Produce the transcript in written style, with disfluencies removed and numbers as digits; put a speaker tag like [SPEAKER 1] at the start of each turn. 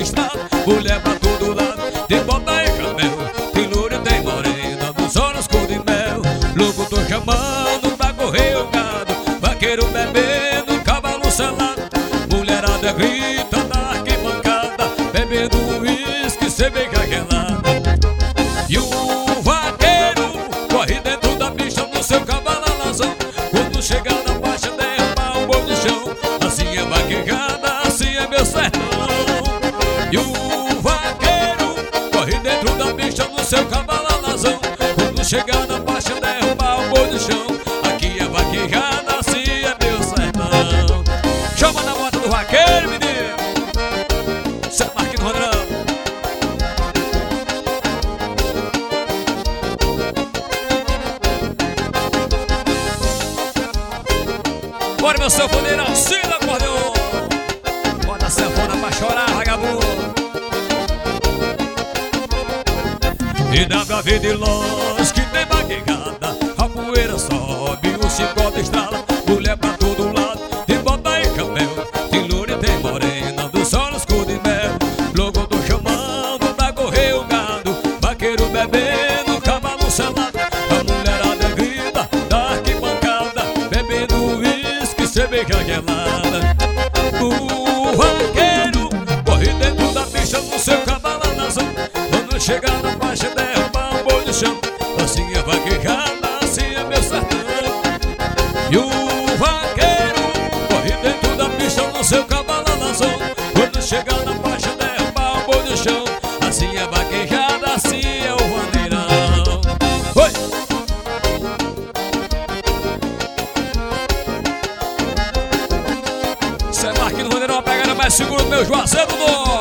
[SPEAKER 1] estrada, mulher pra todo lado, tem bota e camelo, tem loura e tem morena, dos olhos cor de mel. Louco tô chamando pra correr o gado, vaqueiro bebendo, cavalo selado, mulherada grita da arquibancada, bebendo uísque, cerveja gelada. E o vaqueiro corre dentro da pista no seu cavalo alazão, quando chegar na faixa derrubar o boi no chão. Assim é vaquejada, assim é meu sertão. E o vaqueiro corre dentro da pista no seu cavalo alazão, quando chegar na faixa derrubar o boi no chão. Aqui é vaquejada, assim é meu sertão. Chama na moto do vaqueiro, menino. Cê Marquinhos Rodrão. Bora, meu sanfoneiro, auxílio acordeon. Bota a sanfona pra chorar, vagabundo. E dá pra ver de longe que tem vaquejada, a poeira sobe, o chicote estrala, mulher pra todo lado, tem bota e camelo, tem loura e tem morena, dos olhos cor de mel. Logo tô chamando pra correr o gado, vaqueiro bebendo, cavalo selado, a mulherada grita da arquibancada, bebendo uísque, cerveja gelada. O vaqueiro corre dentro da pista no seu cavalo alazão, quando chegar na faixa derrubar o boi no chão. Assim é vaquejada, assim é meu sertão. E o vaqueiro corre dentro da pista no seu cavalo alazão, quando chegar na faixa derrubar o boi no chão. Assim é vaquejada, assim é o vaneirão. Oi! Cê Marquinhos Rodrão, a pegada mais segura do meu Juazeiro do Norte.